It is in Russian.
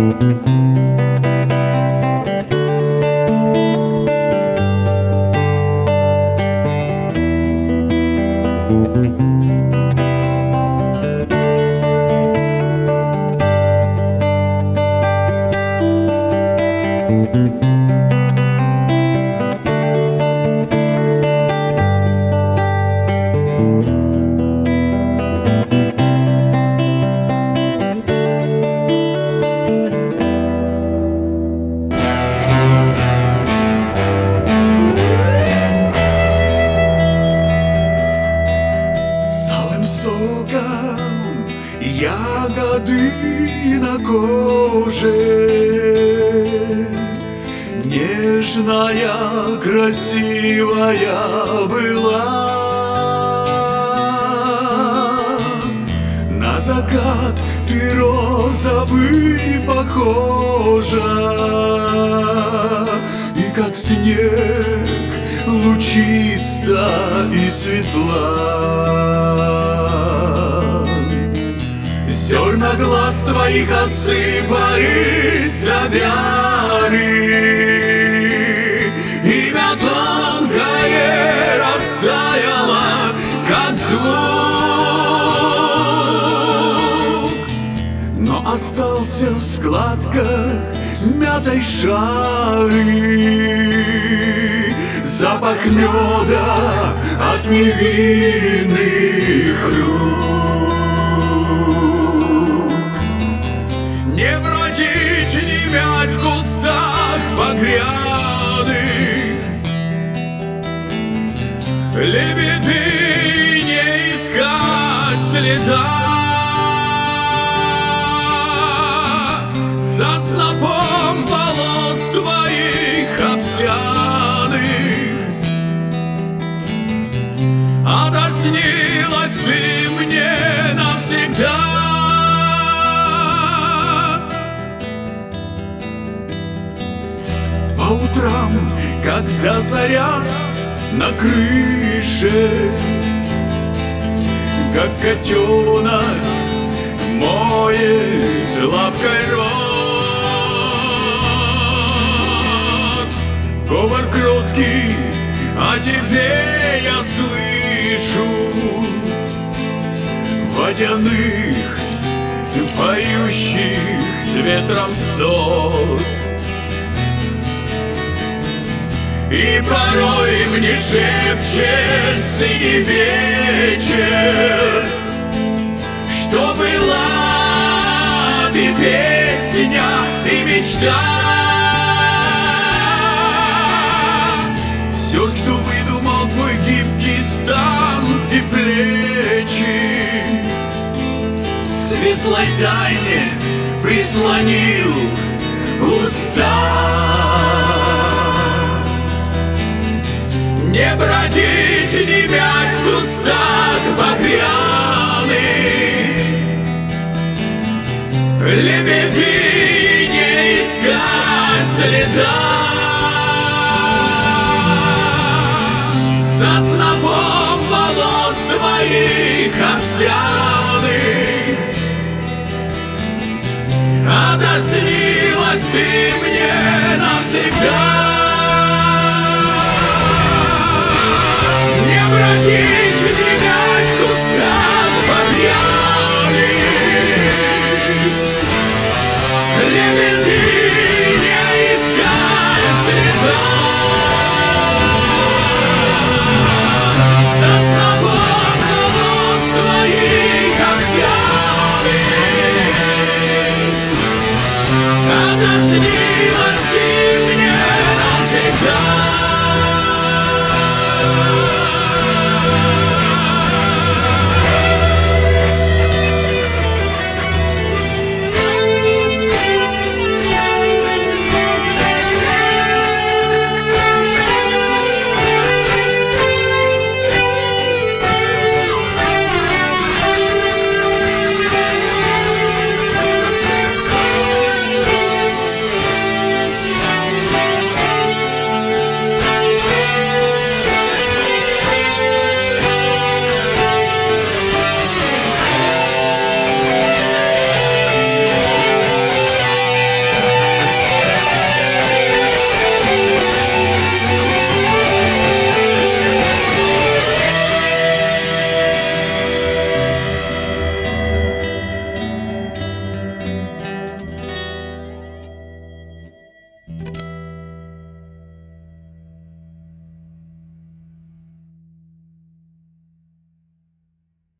Ягоды на коже, нежная, красивая была. На закат ты розовый похожа, и как снег лучиста и светла. Зерна глаз твоих осыпались, завяли, имя тонкое растаяло, как звук, но остался в складках мятой шали запах меда от невинных рук. Не бродить, не мять в кустах багряных, лебеды не искать следа. За снопом волос твоих овсяных отоснилась ты мне навсегда. По утрам, когда заря на крыше, как котенок моет лапкой рот, говор кроткий о тебе я слышу, водяных, поющих с ветром сот. И порой мне шепчет синий вечер, что была ты песня, ты мечта. Все, что выдумал твой гибкий стан и плечи, светлой тайне прислонил уста. Не бродить, не мять в кустах багряных, лебеды не искать следа. За снопом волос твоих овсяных отоснилась ты мне навсегда. Не бродить, не мять в кустах багряных, лебеды не искать следа. За снопом волос твоих овсяных отоснилась